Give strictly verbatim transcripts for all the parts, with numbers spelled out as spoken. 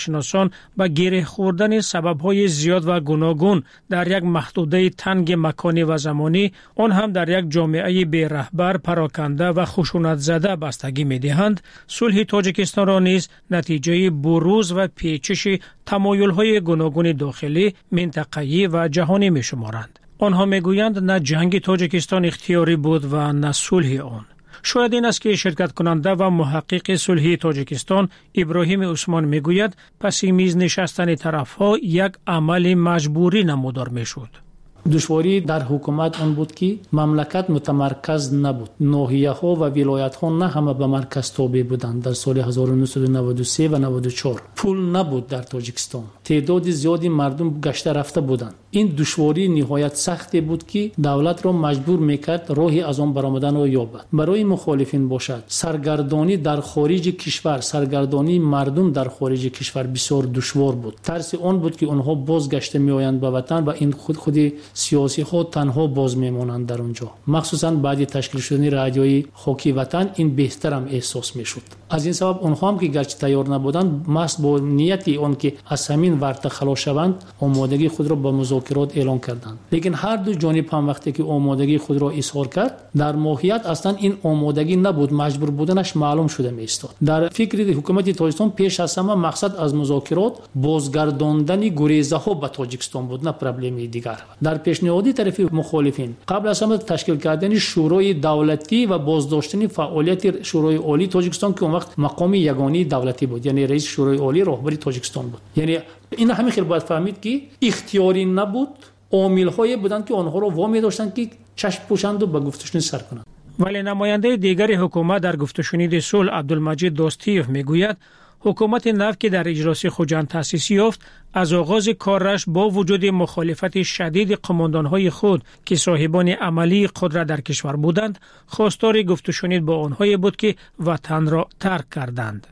شناسان به گره خوردن سبب‌های زیاد و گوناگون در یک محدوده تنگ مکانی و زمانی، آن هم در یک جامعه بی رهبر، پراکنده و خشونت زده بستگی می‌دهند، صلح تاجیکستان را نیز نتیجه بروز و پیچش تمایل‌های گوناگون داخلی، منطقه‌ای و جهانی می‌شمارند. آنها می‌گویند نه جنگ تاجیکستان اختیاری بود و نه صلح آن. شاید این است که شرکت کننده و محقق صلحی تاجیکستان ابراهیم عثمان میگوید پس میز نشستن طرفها یک عمل مجبوری نمودار میشد. دشواری در حکومت اون بود که مملکت متمرکز نبود. ناحیه ها و ولایت ها نه همه به مرکز تابع بودند. در سال هزار و نهصد و نود و سه و نود و چهار پول نبود در تاجیکستان. تعداد زیادی مردم گشته رفته بودند. این دشواری نهایت سختی بود که دولت را مجبور میکرد راهی از آن برآمدن را یابد. برای مخالفین باشد سرگردانی در خارج کشور، سرگردانی مردم در خارج کشور بسیار دشوار بود. ترس آن بود که آنها بازگشته میآیند به وطن و این خود خودی سیاسی خود تنها باز میمانند در اونجا. مخصوصا بعد تشکیل شدن رادیوی خاکی وطن این بهتر هم احساس میشد. از این سبب آنها هم که گرچه تیار نبودند، محض با نیتی آن که از همین ورطه خلاص شوند آمادگی خود را به مذاکرات اعلان کردند. لیکن هر دو جانب هم وقتی که آمادگی خود را اظهار کرد، در ماهیت اصلا این آمادگی نبود، مجبور بودنش معلوم شده میستاد. در فکر حکومت تاجیکستان پیش از همه مقصد از مذاکرات بازگرداندن گریزه ها به تاجیکستان بود، نه پرابلمی دیگر. در پیشنهادی طرف مخالفین قبل از همه تشکیل کردن شورای دولتی و بازداشتن فعالیت شورای عالی تاجیکستان که اون وقت مقام یگانه دولتی بود، یعنی رئیس شورای عالی رهبری تاجیکستان بود. یعنی این همین خیلی باید فهمید که اختیاری نبود، عامل‌هایی بودند که آنها را وامی داشتند که چشم پوشند و به گفتشنی سر کنند. ولی نماینده دیگر حکومت در گفتشنی صلح عبدالمجید داستیف میگوید حکومت نو که در اجلاس خوجند تأسیس یافت از آغاز کارش با وجود مخالفت شدید قماندانهای خود که صاحبان عملی قدرت در کشور بودند، خواستار گفتشنی با آنهایی بود که وطن را ترک کردند.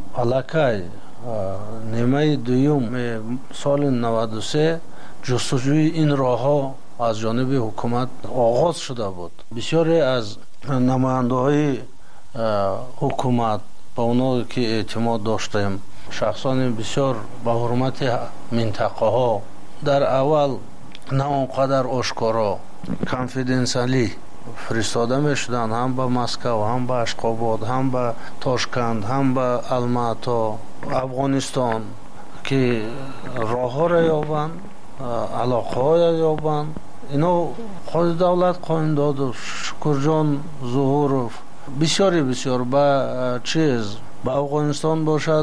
علاقه نیمه دوم سال نود و سه جستجوی این راه ها از جانب حکومت آغاز شده بود. بسیاری از نماینده های حکومت با اونا که اعتماد داشتیم، شخصان بسیار با حرمت منطقه ها در اول نه اونقدر آشکارا کانفیدنسیالی فرستاده می شدن، هم به مسکو، هم به اشخاباد، هم به تاشکند، هم به الماتا، افغانستان که راه ها را یابند، علاقه ها را یابند. اینا خود دولت قایم داد و شکرجان ظهور بسیاری بسیار با چیز با افغانستان باشد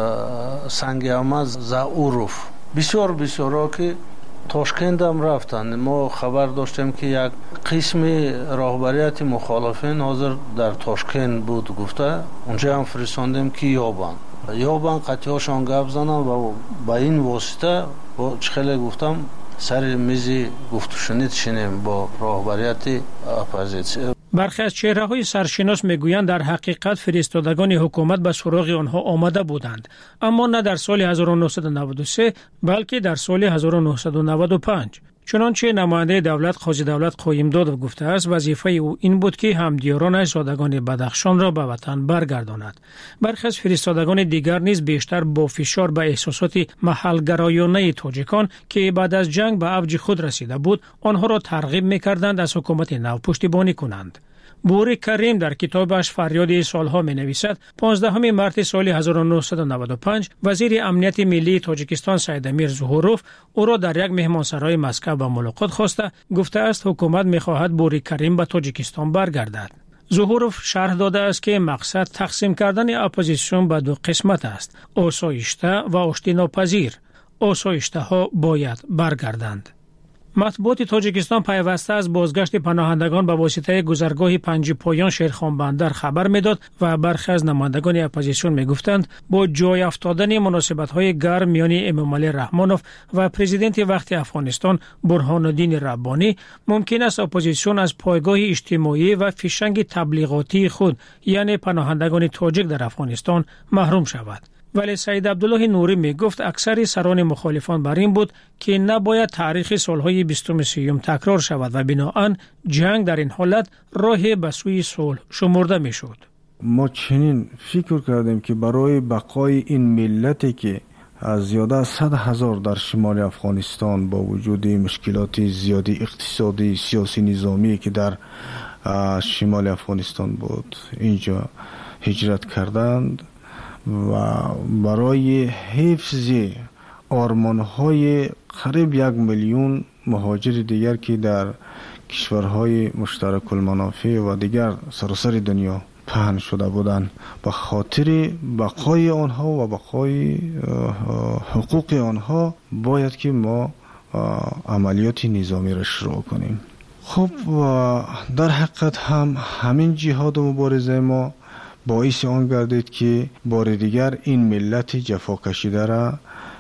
سنگ احمد زعوروف بسیار بسیار که تاشکند هم رفتند. ما خبر داشتیم که یک قسم راهبریت مخالفین حاضر در تاشکند بود گفته، اونجا هم فرستاندیم که یابند یابند قطعی هاشان گفت زنن و با این واسطه با چخیلی گفتم سر میزی گفتشنید شنیم با راهبریت اپوزیسیون. برخی از چهره‌های سرشناس میگویند در حقیقت فرستادگان حکومت به سراغ آنها آمده بودند، اما نه در سال هزار و نهصد و نود و سه بلکه در سال هزار و نهصد و نود و پنج. چنانچه نماینده دولت قاضی دولت قایم داد و گفته است وظیفه او این بود که همدیارانش زادگان بدخشان را به وطن برگرداند. برخی از فرستادگان دیگر نیز بیشتر با فشار به احساسات محل‌گرایانه تاجیکان که بعد از جنگ به اوج خود رسیده بود آنها را ترغیب می‌کردند از حکومت نو پشتیبانی کنند. بوری کریم در کتابش فریاد سالها می نویسد پانزدهم مارس سال هزار و نهصد و نود و پنج وزیر امنیت ملی تاجیکستان سید امیر ظهوروف او را در یک مهمانسرای مسکو به ملاقات خواسته گفته است حکومت می خواهد بوری کریم به تاجیکستان برگردد. ظهوروف شرح داده است که مقصد تقسیم کردن اپوزیسیون به دو قسمت است، آسایشته و آشتی ناپذیر. آسایشته ها باید برگردند. مطبوعات تاجیکستان پیوسته از بازگشت پناهندگان به واسطه گذرگاه پنج پایان شیرخان بندر خبر میداد و برخی از نمایندگان اپوزیسیون میگفتند با جای افتادن مناسبت‌های گرم میان امامعلی رحمانوف و پرزیدنت وقت افغانستان برهان الدین ربانی ممکن است اپوزیسیون از پایگاه اجتماعی و فیشنگ تبلیغاتی خود یعنی پناهندگان تاجیک در افغانستان محروم شود. ولی سید عبدالله نوری می گفت اکثر سران مخالفان بر این بود که نباید تاریخ سالهای بیستم سیوم تکرار شود و بناهن جنگ در این حالت راه به سوی صلح شمرده می شد. ما چنین فکر کردیم که برای بقای این ملتی که از زیاده از صد هزار در شمال افغانستان با وجود مشکلات زیادی اقتصادی، سیاسی، نظامی که در شمال افغانستان بود اینجا هجرت کردند و برای حفظ آرمان‌های قریب یک میلیون مهاجر دیگر که در کشورهای مشترک المنافع و دیگر سراسر دنیا پهن شده بودند، به خاطر بقای آنها و بقای حقوق آنها باید که ما عملیات نظامی را شروع کنیم. خب در حقیقت هم همین جهاد و مبارزه ما باعث آن گردید که بار دیگر این ملت جفا کشیده را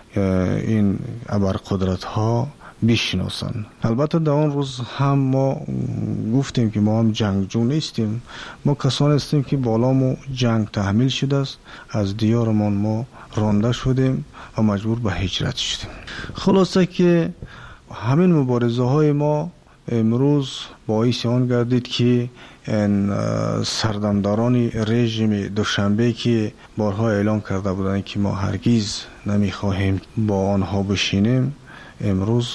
این ابرقدرت ها بشناسند. البته در آن روز هم ما گفتیم که ما هم جنگجو نیستیم، ما کسانی هستیم که بالامو جنگ تحمیل شده است، از دیارمان ما رانده شدیم و مجبور به هجرت شدیم. خلاصه که همین مبارزه های ما امروز باعث آن گردید که این سردمداران رژیم دوشنبه که بارها اعلام کرده بودند که ما هرگز نمیخواهیم با آنها بشینیم، امروز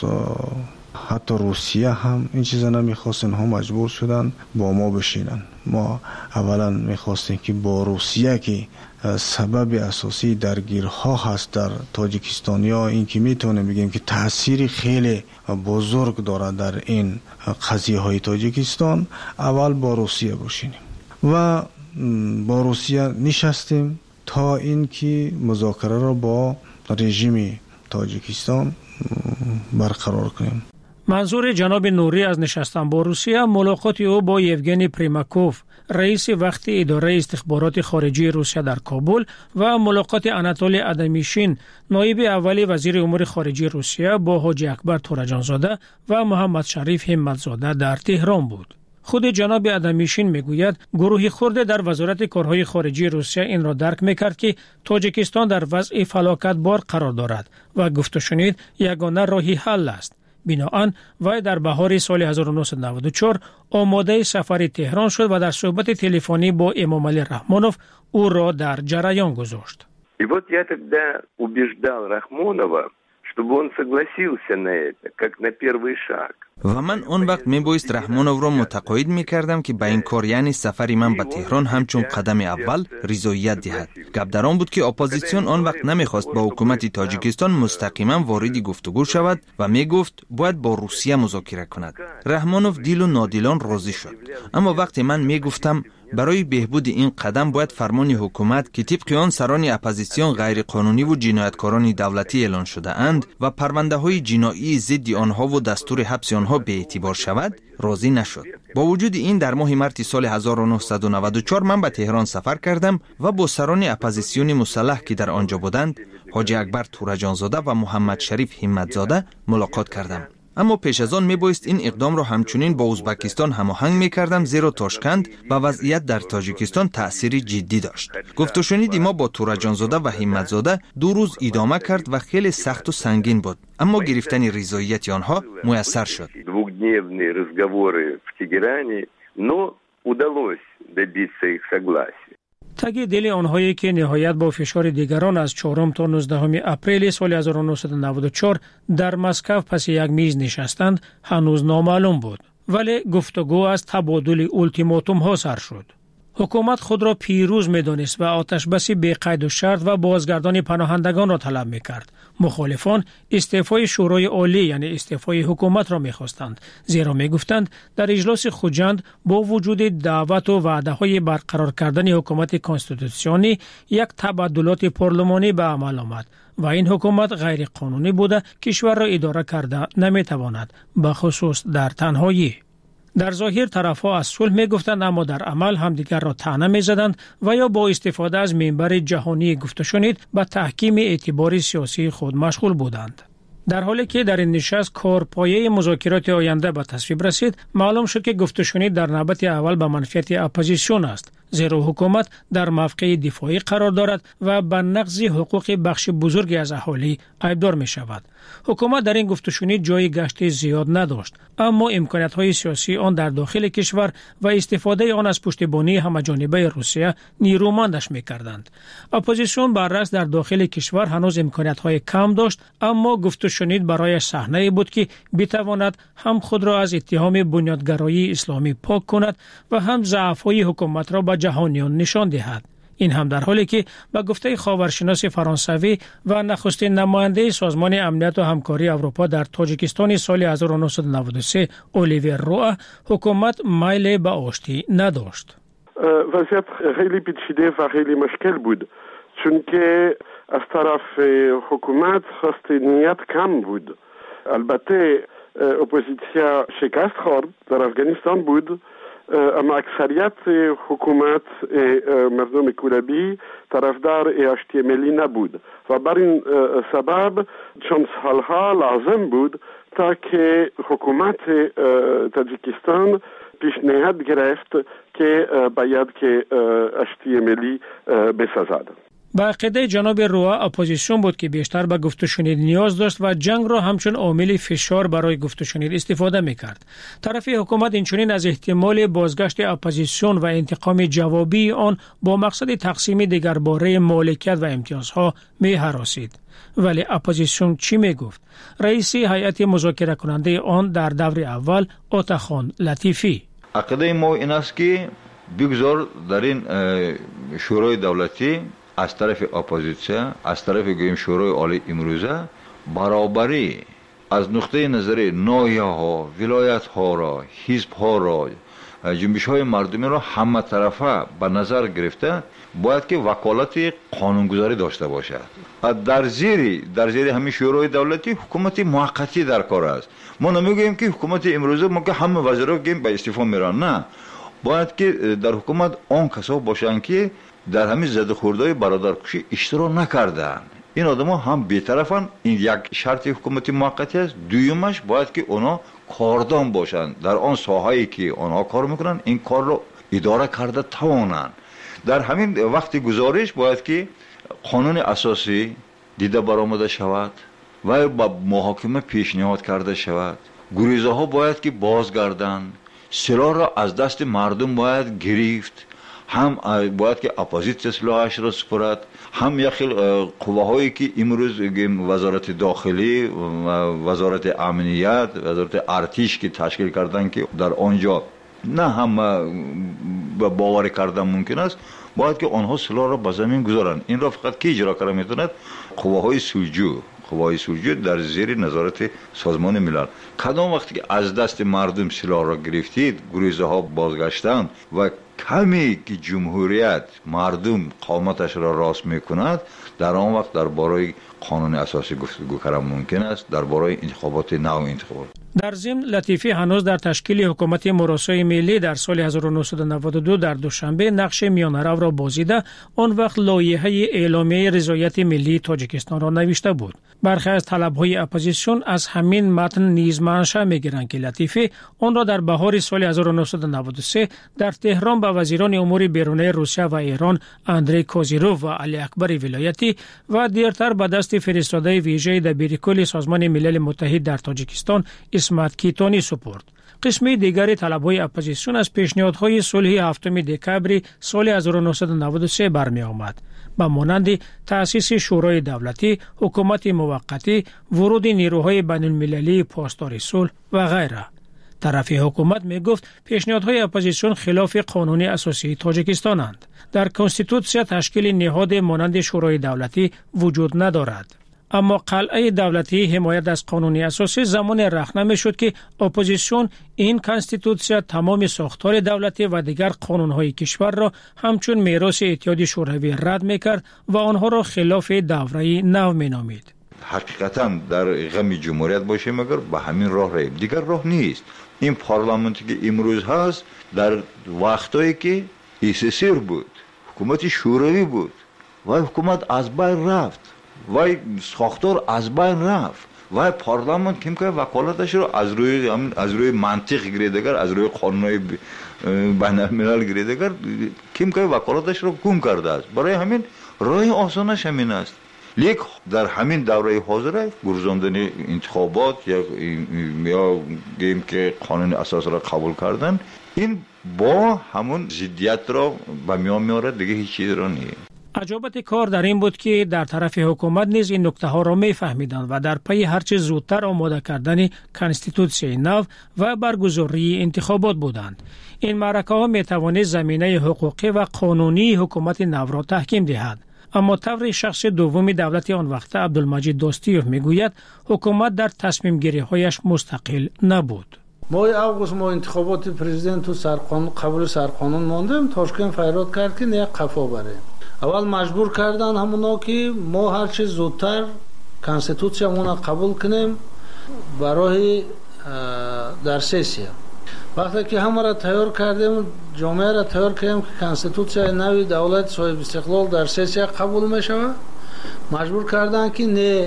حتی روسیه هم این چیزا نمیخواست، اینها مجبور شدن با ما بشینن. ما اولا میخواستیم که با روسیه که سبب اساسی درگیرها هست در تاجیکستان، یا این که میتونیم بگیم که تأثیر خیلی بزرگ دارد در این قضیه های تاجیکستان، اول با روسیه بشینیم و با روسیه نشستیم تا این که مذاکره را با رژیم تاجیکستان برقرار کنیم. منظور جناب نوری از نشستن با روسیه ملاقات او با یوگنی پریماکوف، رئیس وقتی اداره استخبارات خارجی روسیه در کابل، و ملاقات اناتولی ادمیشین، نایب اولی وزیر امور خارجه روسیه، با حاجی اکبر تورجانزاده و محمد شریف همتزاده در تهران بود. خود جناب ادمیشین میگوید گروهی خرد در وزارت کارهای خارجی روسیه این را درک میکرد که تاجیکستان در وضع فلاکت بار قرار دارد و گفت و شنید یگانه راهی حل است. بنابراین وی در بهار سال هزار و نهصد و نود و چهار آماده سفر تهران شد و در صحبت تلفنی با امام علی رحمانوف او را در جریان گذاشت. И вот я тогда убеждал Рахмонова, чтобы он согласился на это, как на первый шаг. و من اون وقت می بایست رحمانوف را متقاعد می کردم که به این کار، یعنی سفر من به تهران، همچون قدم اول رضایت دهد. گپ در آن بود که اپوزیسیون آن وقت نمیخواست با حکومت تاجیکستان مستقیما وارد گفتگو شود و می گفت باید با روسیه مذاکره کند. رحمانوف دیل و نادیلان راضی شد، اما وقتی من می گفتم برای بهبود این قدم باید فرمان حکومت که طبق آن سران اپوزیسیون غیر قانونی و جنایتکاران دولتی اعلان شده اند و پرونده های جنایی ضد آنها و دستور حبس آنها به اعتبار شود، راضی نشد. با وجود این در ماه مارس سال هزار و نهصد و نود و چهار من به تهران سفر کردم و با سران اپوزیسیون مسلح که در آنجا بودند، حاجی اکبر تورجانزاده و محمد شریف همتزاده ملاقات کردم. اما پیش از آن می بایست این اقدام را همچنین با ازبکستان هماهنگ می کردم، زیرا تاشکند و وضعیت در تاجیکستان تأثیر جدی داشت. گفت و شنیدی ما با تورجانزاده و همتزاده دو روز ادامه کرد و خیلی سخت و سنگین بود، اما گرفتن رضایت آنها میسر شد. Двухдневные разговоры в Тегеране, но удалось добиться их согласия. تگ دل آنهایی که نهایت با فشار دیگران از چهارم تا نوزدهم اپریل سال هزار و نهصد و نود و چهار در مسکو پس یک میز نشستند هنوز نامعلوم بود، ولی گفتگو از تبادل اولتیماتوم ها سر شد. حکومت خود را پیروز می‌دانست و آتشبس بی قید و شرط و بازگردان پناهندگان را طلب می‌کرد. مخالفان استعفای شورای عالی یعنی استعفای حکومت را می‌خواستند، زیرا می‌گفتند در اجلاس خجند با وجود دعوت و وعده‌های برقرار کردن حکومت کنستیتوسیونی یک تبادلات پارلمانی به عمل آمد و این حکومت غیر قانونی بوده، کشور را اداره کرده نمی‌تواند، به خصوص در تنهایی. در ظاهر طرفها از صلح می گفتند، اما در عمل همدیگر را طعنه می زدند و یا با استفاده از منبر جهانی گفت و شنید به تحکیم اعتبار سیاسی خود مشغول بودند. در حالی که در این نشست کارپایه مذاکرات آینده به تصویب رسید، معلوم شد که گفت و شنید در نوبت اول به منفعت اپوزیسیون است، زیرا حکومت در موقع دفاعی قرار دارد و به نقض حقوق بخش بزرگی از اهالی عیبدار می شود. حکومت در این گفتشنید جای گشت زیاد نداشت، اما امکانات‌های سیاسی آن در داخل کشور و استفاده آن از پشتیبانی همه‌جانبه روسیه نیرومندش می‌کردند. اپوزیسیون برعکس در داخل کشور هنوز امکانات‌های کم داشت، اما گفتشنید برای صحنه بود که بتواند هم خود را از اتهام بنیادگرایی اسلامی پاک کند و هم ضعف‌های حکومت را به جهانیان نشان دهد. این هم در حالی که به گفته خاورشناس فرانسوی و نخستین نماینده سازمان امنیت و همکاری اروپا در تاجیکستان سال هزار و نهصد و نود و سه اولیور روآ حکومت میل به آشتی نداشت. وضعیت خیلی پیچیده و خیلی مشکل بود، چون که از طرف حکومت خواست نیت کم بود. البته اپوزیسیا شکست خورد در افغانستان بود، اما اکثریت حکومت مردم کولابی طرفدار آشتی ملی نبود و بر این سبب چند سالها لازم بود تا که حکومت تاجیکستان پیشنهاد گرفت که باید که آشتی ملی بسازد. با عقیده جناب روآ اپوزیسیون بود که بیشتر به گفتشنید نیاز داشت و جنگ را همچون عامل فشار برای گفتشنید استفاده میکرد. طرف حکومت اینچنین از احتمال بازگشت اپوزیسیون و انتقام جوابی آن با مقصد تقسیم دیگرباره مالکیت و امتیازها می هراسید. ولی اپوزیسیون چی می گفت؟ رئیس هیئت مذاکره کننده آن در دور اول آتاخان لطیفی: عقیده ما این است که بگذار در این شورای دولتی از طرف اپوزیسیون، از طرف گویم شورای عالی امروزه برابری از نقطه نظر ناحیه ها، ولایت ها را، حزب ها را، جنبش های مردمی را همه طرفه به نظر گرفته باید که وکالت قانونگذاری داشته باشد. در زیر در زیر همین شورای دولتی حکومت موقتی در کار است. ما نمیگوییم که حکومت امروزه ما که همه وزرا گیم به استعفا میرن، نه، باید که در حکومت آن کسا باشند که در همین زده خوردهای برادرکشی اشتراک نکردن. این آدما هم بی‌طرفن. این یک شرط حکومت موقتی است. دویمش باید که اونا کاردان باشند در آن ساحه‌ای که آنها کار میکنن، این کار رو اداره کرده توانند. در همین وقت گزارش باید که قانون اساسی دیده برآمده شود و با محاکمه پیشنهاد کرده شود. گریزه ها باید که بازگردند. سلاح را از دست مردم باید گرفت. هم باید که اپوزیسیون سلاحش را سپرد، هم یخیل قوه‌هایی که امروز وزارت داخلی و وزارت امنیت، وزارت ارتش که تشکیل کردن که در آنجا نه هم باور کردن ممکن است، باید که آنها سلاح را به زمین گذارند. این را فقط کی اجرا کنه میتوند؟ قوه‌های سلجو. قوه‌های سلجو در زیر نظارت سازمان ملل. کدام وقتی که از دست مردم سلاح را گرفتید، گریزه ها بازگشتند و کمی که جمهوریت مردم قامتش را راست میکند، در آن وقت درباره قانون اساسی گفتگو کردن ممکن است، درباره انتخابات نو انتخابات. در ضمن لطیفی هنوز در تشکیل حکومت مراسای ملی در سال هزار و نهصد و نود و دو در دوشنبه نقش میانه‌رو را بازیده، آن وقت لایحه اعلامیه رضایت ملی تاجیکستان را نوشته بود. برخی از طلب‌های اپوزیسیون از همین متن نیز منشأ می‌گیرند که لطیفی آن را در بهار سال هزار و نهصد و نود و سه در تهران به وزیران امور بیرونی روسیه و ایران اندری کوزیروف و علی اکبر ولایتی و دیرتر به دست فرستاده ویژه دبیر کل سازمان ملل متحد در تاجیکستان اسمت کیتانی سپرد. قسم دیگر طلب‌های اپوزیسیون از پیشنهادهای صلح هفتم دکبر سال هزار و نهصد و نود و سه برمی آمد، با مانند تأسیس شورای دولتی، حکومت موقتی، ورود نیروهای بین المللی پاسدار صلح و غیره. طرف حکومت می گفت پیشنهادهای اپوزیسیون خلاف قانون اساسی تاجیکستانند. در کنستیتوسیا تشکیل نهاد مانند شورای دولتی وجود ندارد. اما قلعه دولتی حمایت از قانون اساسی زمان رخنه شد که اپوزیسیون این کنستیتوسیا تمام ساختار دولتی و دیگر قانونهای کشور را همچون میراث اتحاد شوروی رد میکرد و آنها را خلاف دوره نو مینامید. حقیقتا در غم جمهوریت باشه مگر به همین راه راه دیگر راه نیست. این پارلمانتی که امروز هست در وقتایی که اسسر بود، حکومت شوروی بود و حکومت از بین رفت و ساختار از بین رفت. و پارلمان کم که وکالتش رو از روی از روی منطق گیریدگر، از روی قانونهای بین الملل گیریدگر کم که وکالتش رو گم کرده است. برای همین راه آسانش همین است. لیک در همین دوره حاضر گرزاندن انتخابات یا یا گیم که قانون اساس را قبول کردن، این با همون ضدیت را به میان میاره، دیگه هیچ چیز را نیست. عجابت کار در این بود که در طرف حکومت نیز این نکته ها را می فهمیدند و در پی هرچه زودتر آماده کردن کانستیتوسیون نو و برگزاری انتخابات بودند. این معرکه ها می توانست زمینه حقوقی و قانونی حکومت نو را تحکیم دهد. اما طور شخص دوم دولت آن وقت عبدالمجید دوستیوف می گوید حکومت در تصمیم گیری هایش مستقل نبود. ماه اوگوست ما انتخابات پرزیدنت و سرقانون قبول سرقانون ماندیم. تاشکند فریاد کرد که نه قفا بره. اول مجبور کردن همونا که ما هر چه زودتر کانستیتوسیون را قبول کنیم برای در سسیا. وقتی که همه را تیار کردیم، جامعه را تیار کردیم که کانستیتوسیون نوی دولت صاحب استقلال در سسیا قبول می شود، مجبور کردن که نه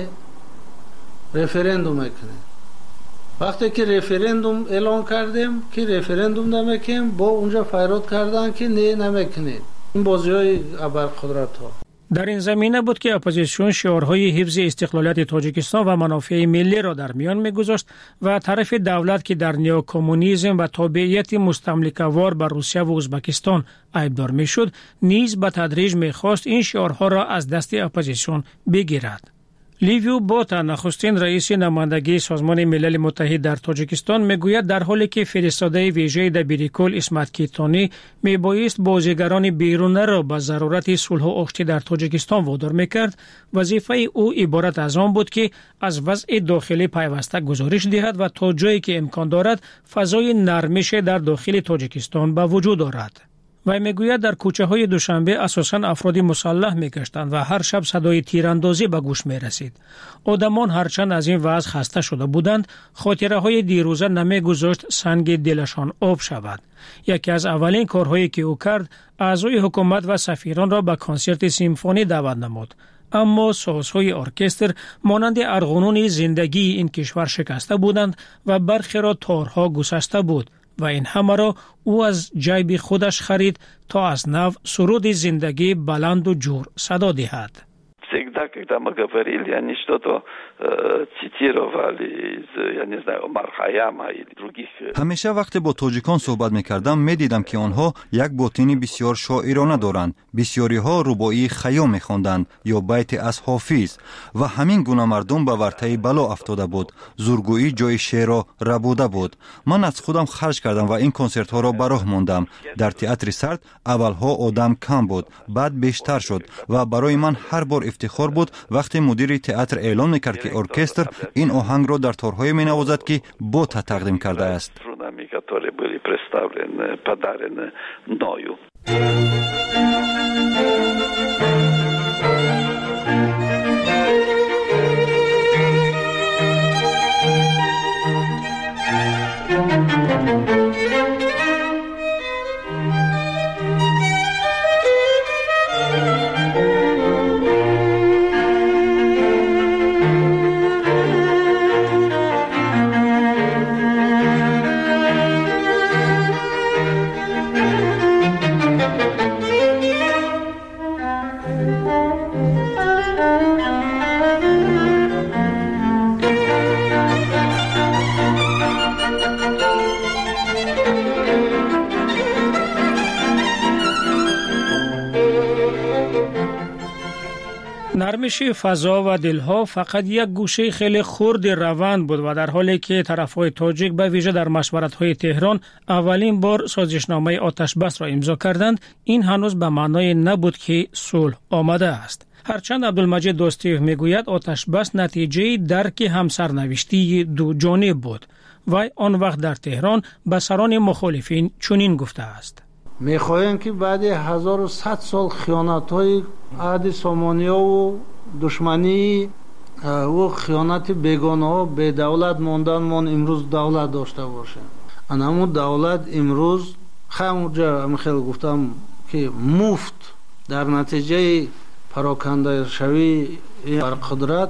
رفرندوم میکنیم. وقتی که رفرندوم اعلان کردیم که رفرندوم نمیکنیم، با اونجا فریاد کردن که نه نمیکنیم. این بازی‌های ابرقدرت ها. در این زمینه بود که اپوزیسیون شعارهای حفظ استقلالیت تاجیکستان و منافع ملی را در میان می‌گذاشت و طرف دولت که در نیوکمونیسم و تابعیت مستملکه‌وار بر روسیه و ازبکستان عیبدار می‌شد، نیز به تدریج می‌خواست این شعارها را از دست اپوزیسیون بگیرد. لیویو بوتا نخستین رئیس نمایندگی سازمان ملل متحد در تاجیکستان میگوید در حالی که فرستاده ویژه دبیرکل اسمت کیتانی میبایست بازیگران بیرونه را به ضرورت صلح و آشتی در تاجیکستان وادار میکرد، وظیفه او عبارت از آن بود که از وضع داخلی پیوسته گزارش دهد و تا جایی که امکان دارد فضای نرمش در داخل تاجیکستان به وجود آورد. و میگوید در کوچه های دوشنبه اساساً افرادی مسلح میگشتند و هر شب صدای تیراندازی به گوش میرسید. آدمان هرچند از این وضع خسته شده بودند، خاطره های دیروزه نمیگذاشت سنگ دلشان آب شود. یکی از اولین کارهایی که او کرد، اعضای حکومت و سفیران را به کنسرت سیمفونی دعوت نمود. اما سازهای ارکستر مانند ارغنون زندگی این کشور شکسته بودند و برخی را تارها گسسته بود. و این همه را او از جیب خودش خرید تا از نو سرود زندگی بلند و جور صدا دهد. Всегда, когда мы говорили, они что-то э, цитировали из, я не знаю, Омар Хайяма или других. همیشه وقتی با تاجیکان صحبت میکردم میدیدم که آنها یک باطنی بسیار شاعرانه دارند. بسیاری ها رباعی خیام میخواندند یا بیت از حافظ و همین گونه مردم به ورطه بلا افتاده بود. زورگویی جای شعر را ربوده بود. من از خودم خرج کردم و این کنسرت ها را به راه ماندم. در تئاتر سرد اولها آدم کم بود، بعد بیشتر شد و برای من هر بار افتخار بود وقتی مدیر تئاتر اعلام میکرد که ارکستر این آهنگ را در تارهای مینوازد که بوتا تقدیم کرده است. نرمش فضا و دلها فقط یک گوشه خیلی خرد روند بود و در حالی که طرفهای تاجیک به ویژه در مشورت‌های تهران اولین بار سازشنامه آتش بس را امضا کردند، این هنوز به معنای نبود که صلح آمده است. هرچند عبدالمجید دوستیوف میگوید آتش بس نتیجه درک همسرنوشتی دو جانب بود و آن وقت در تهران به سران مخالفین چنین گفته است: میخواهیم که بعد هزار و صد سال خیانت های عهد سامانیا و دشمنی و خیانت بیگانه ها به دولت ماندن من امروز دولت داشته باشیم. اما دولت امروز همونجا خیلی گفتم که مفت در نتیجه پراکنده شوی بر قدرت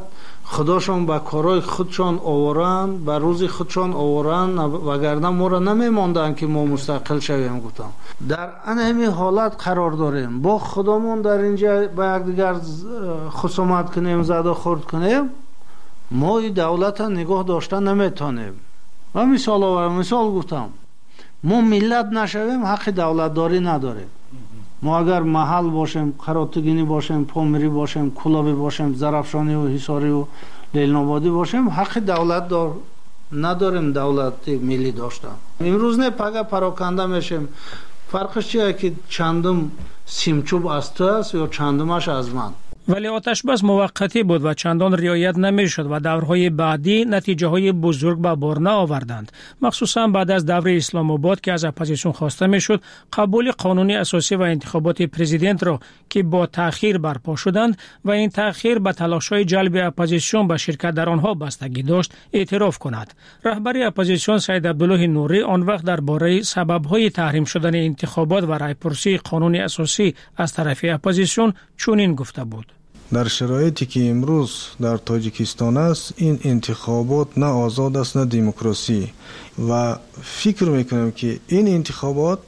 خداشون با کارای خودشان آورن، با روز خودشان آورن، وگرنه ما را نمیماندن که ما مستقل شویم. گفتم در همین حالت قرار داریم، با خودمون در اینجا با یکدیگر خصومت کنیم، زد و خورد کنیم، ما این دولت نگاه داشتن نمیتونیم. و مثال آورم، مثال گفتم ما ملت نشویم حق دولت داری نداریم. ما اگر محل باشیم، قراتگینی باشیم، پامری باشیم، کلابی باشیم، زرافشانی و حصاری و لیل‌آبادی باشیم، حق دولت دار نداریم. دولت ملی داشتن امروز نه پگه پراکنده میشیم. فرقش چیه که چندم سیمچوب از تو است یا چندمش از من. ولی آتشبس موقتی بود و چندان رعایت نمیشد و دورهای بعدی نتیجه های بزرگ به بار نآوردند، مخصوصا بعد از دور اسلام آباد که از اپوزیسیون خواسته میشد قبول قانون اساسی و انتخابات پرزیدنت را که با تأخیر برپا شدند و این تأخیر به تلاش‌های جلب اپوزیسیون به شرکت در آنها بستگی داشت اعتراف کند. رهبر اپوزیسیون سید عبدالله نوری آن وقت درباره سبب‌های تحریم شدن انتخابات و رایپرسی قانون اساسی از طرف اپوزیسیون چنین گفته بود: در شرایطی که امروز در تاجیکستان است، این انتخابات نه آزاد است نه دموکراسی و فکر میکنم که این انتخابات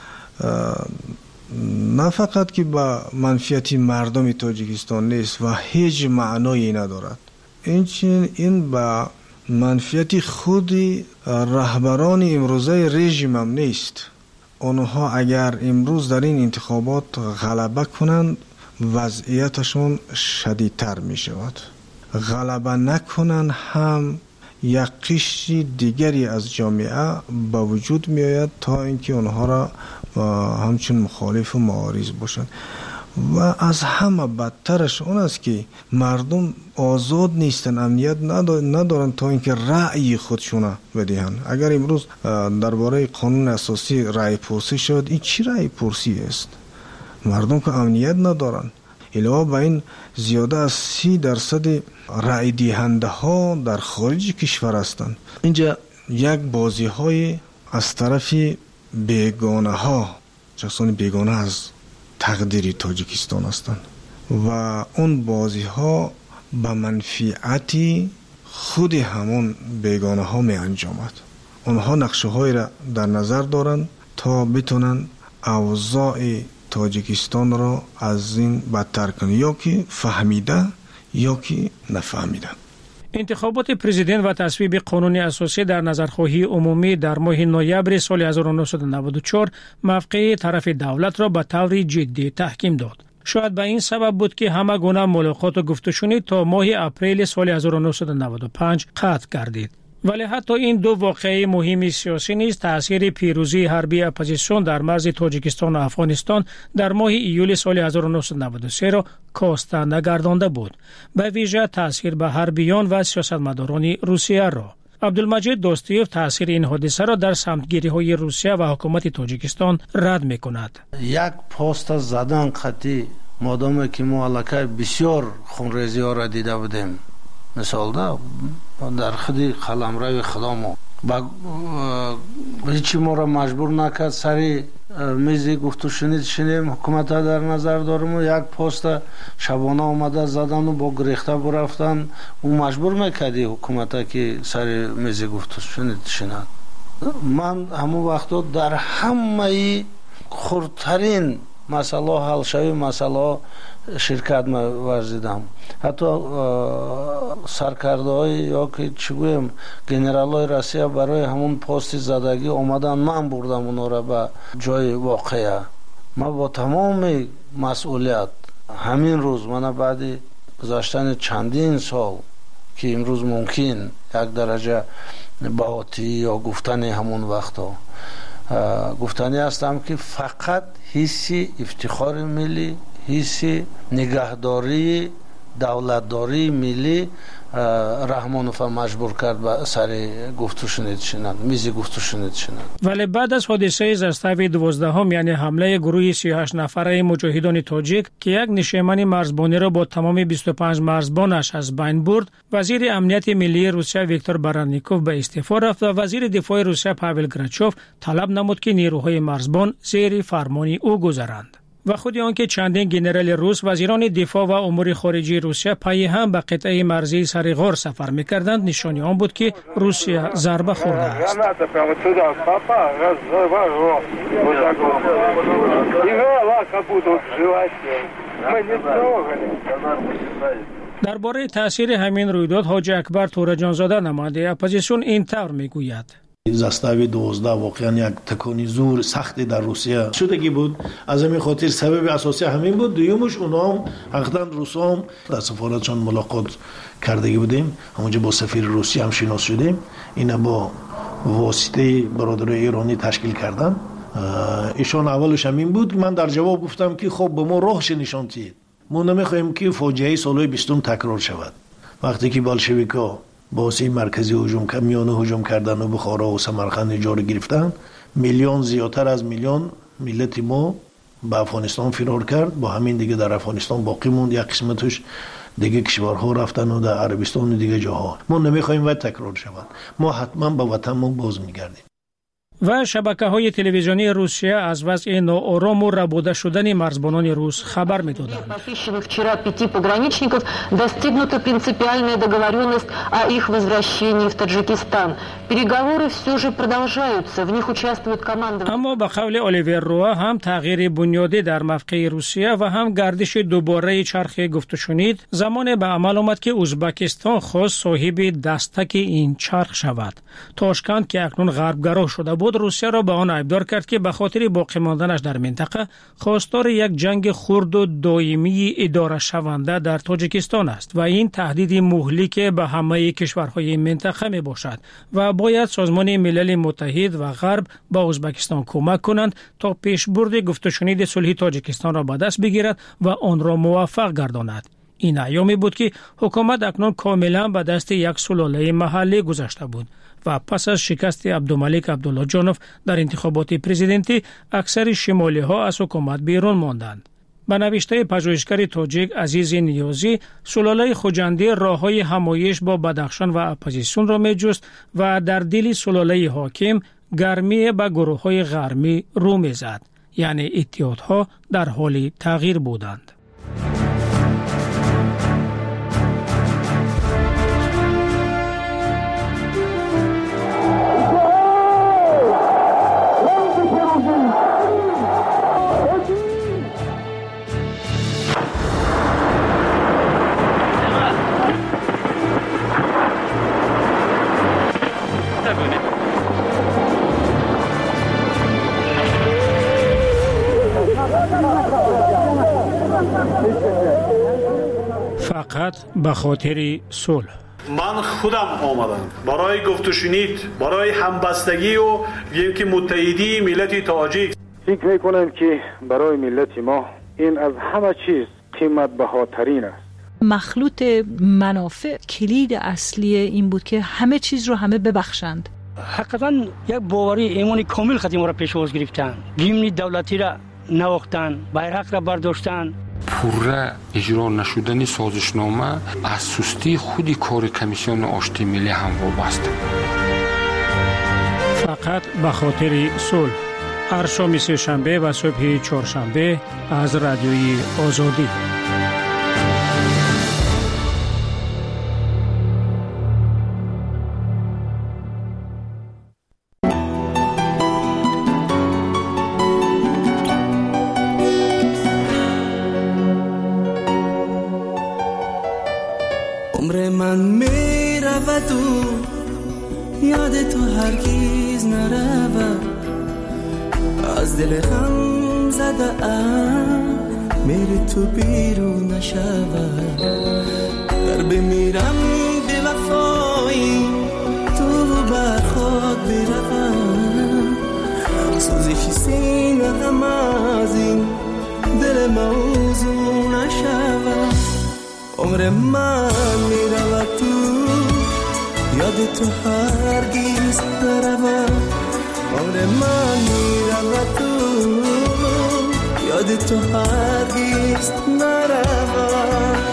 نه فقط که با منفعت مردم تاجیکستان نیست و هیچ معنایی ندارد، این این با منفعت خود رهبران امروزه رژیم هم نیست. آنها اگر امروز در این انتخابات غلبه کنند وضعیتشون شدیدتر می شود. غلبه نکنن هم یک قشر دیگری از جامعه به وجود می آید تا اینکه آنها را همچون مخالف و معارض باشند. و از همه بدترش اون است که مردم آزاد نیستن، امنیت ندارن تا اینکه رأی خودشون بدهند. اگر امروز درباره قانون اساسی رأی پرسی شد، این چی رأی پرسی است؟ مردم که امنیت ندارن. علاوه بر این زیاده از سی درصد رأی دهنده ها در خارج کشور هستند. اینجا یک بازی های از طرف بیگانه ها، کسانی بیگانه از تقدیر تاجیکستان هستند و اون بازی ها به منفعت خود همون بیگانه ها می انجامد. اونها نقشه های را در نظر دارند تا بتونن اوضاع تاجیکستان را از این بدتر کنه، یا که فهمیده یا که نفهمیده. انتخابات پرزیدنت و تصویب قانون اساسی در نظرخواهی عمومی در ماه نوامبر سال هزار و نهصد و نود و چهار موقع طرف دولت را به طور جدی تحکیم داد. شاید به این سبب بود که همه گونه ملاقات و گفتگوشنی تا ماه اپریل سال هزار و نهصد و نود و پنج قطع گردید. ولی حتی این دو واقعه مهم سیاسی نیز تأثیر پیروزی حربی اپوزیسیون در مرز تاجیکستان و افغانستان در ماه ایول سال هزار و نهصد و نود و سه را کاسته نگردانده بود، به ویژه تأثیر به حربیان و سیاستمداران روسیه را. عبدالمجید دوستیوف تأثیر این حادثه را در سمتگیری‌های روسیه و حکومت تاجیکستان رد می‌کند. یک پست زدن قطعی مادامی که ما علاقه بسیار خونریزی ها را دیده بودیم، مثال ده در خودی قلمرو خدا ما با هیچی ما را مجبور نکرد سری میزی گفت و شنید شنیم حکومت ها در نظر دارم و یک پست شبانه آمده زدن و با گریخته برفتن و مجبور میکردی حکومت ها که سری میزی گفت و شنید شنید. من همون وقتا در همه خردترین مسئله حل شوی مسئله شرکت ورزیدم. حتی سرکرده های یا که چی گویم گنرال های روسیه برای همون پست زدگی آمدن، من بردم اونا را به جای واقعه. من با تمام مسئولیت همین روز، من بعد گذشتن چندین سال که امروز ممکن یک درجه باطی یا گفتن همون وقتا گفتنی هستم که فقط حسی افتخار ملی، حسی نگهداری دولتداری ملی رحمانوف مجبور کرد به سر گفتو شنید شنند میزی گفتو شنید شنند. ولی بعد از حادثه زستوی دوازدهم یعنی حمله گروه سی و هشت نفره مجاهدان تاجیک که یک نشیمن مرزبانی را با تمام بیست و پنج مرزبانش از بین برد، وزیر امنیت ملی روسیه ویکتور برانیکوف به استعفا رفت و وزیر دفاع روسیه پاول گراچوف طلب نمود که نیروهای مرزبان زیر فرمان او گذرند. و خود آنکه چندین ژنرال روس وزیران دفاع و امور خارجه روسیه پای هم به قطعه مرزی سریغار سفر می‌کردند نشانی آن بود که روسیه ضربه خورده است. درباره تاثیر همین رویداد حاجی اکبر تورجانزاده نماینده اپوزیسیون این طور میگوید: زاستاوی دوازده واقعا یک تکانی زور سختی در روسیه شدگی بود. از همین خاطر سبب اساسی همین بود. دویمش اونا هم حقیقتا روسا هم در سفارتشان ملاقات کردگی بودیم، همونجا با سفیر روسیه هم شناس شدیم. اینا با واسطه برادرای ایرانی تشکیل کردن. ایشان اولش همین بود. من در جواب گفتم که خب به ما راهش نشان دهید، ما نمیخوایم که فاجعه سالهای بیستم تکرار شود. وقتی که بلشویکا باسی مرکزی هجوم کردن، میانه هجوم کردن و بخارا و سمرقند جا گرفتن، میلیون زیادتر از میلیون ملت ما به افغانستان فرار کرد. با همین دیگه در افغانستان باقی موند. یک قسمتش دیگه کشورها رفتن و در عربستان و دیگه جاها. ما نمیخوایم وقت تکرار شود. ما حتما به وطنمون باز میگردیم. و شبکه‌های تلویزیونی روسیه از وضع ناآرام و ربوده شدن مرزبانان روس خبر می‌دادند. Вчера пяти пограничников достигнута принципиальная договоренность о их возвращении в Таджикистан. Переговоры все же продолжаются. В них участвуют команды. اما به قول الیور روا هم تغییر بنیادی در موقع روسیه و هم گردش دوباره چرخ گفت و شنید زمان به عمل آمد که ازبکستان خواست صاحب دستک این چرخ شود. تاشکند که اکنون غربگرا شده بود روسیه را به آن عیبدار کرد که به خاطر باقی ماندنش در منطقه خواستار یک جنگ خرد و دائمی اداره شونده در تاجیکستان است و این تهدید مهلک به همه کشورهای منطقه می باشد و باید سازمان ملل متحد و غرب با ازبکستان کمک کنند تا پیشبرد گفت و شنید صلح تاجیکستان را به دست بگیرد و آن را موفق گرداند. این ایامی بود که حکومت اکنون کاملا به دست یک سلاله محلی گذاشته بود و پس از شکست عبدالملک عبدالله جانوف در انتخابات پرزیدنتی اکثر شمالی ها از حکومت بیرون ماندند. به نوشته پژوهشگر تاجیک عزیز نیازی، سلاله خوجندی راههای همایش با بدخشان و اپوزیسیون را می‌جست و در دل سلاله حاکم گرمی به گروه‌های غربی رو می‌زد، یعنی اتحادها در حال تغییر بودند. فقط به خاطر صلح. من خودم آمدم برای گفت و شنید، برای همبستگی و یکی متحدی ملت تاجیک. فکر میکنم که برای ملت ما این از همه چیز قیمت بهاترین است. مخلوط منافع کلید اصلی این بود که همه چیز رو همه ببخشند. حقیقتا یک باوری ایمانی کامل خدیم را پیش باز گرفتن، گیمنی دولتی را نواختن، بیرق را برداشتن. پوره اجرا نشدن سازشنامه از سستی خودی کار کمیسیون آشتی ملی هم وابسته. فقط به خاطر صلح. هر شام سه شنبه و صبح چهارشنبه از رادیوی آزادی. عمر من می رود و یاد تو هرگیز نرود، از دل غم زده ام میری تو بیرون نشود. در بمیرم به وفایی تو بر خود بروم، سوزش سینه غم از این دل موضوع نشود. عمر من می رود تو یاد تو هرگیز نرود. عمر من می رود تو یاد تو هرگیز نرود.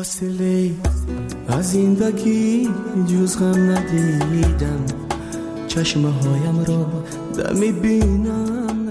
فاصله از زندگی جز غم ندیدم چشمه هایم را دمی بینم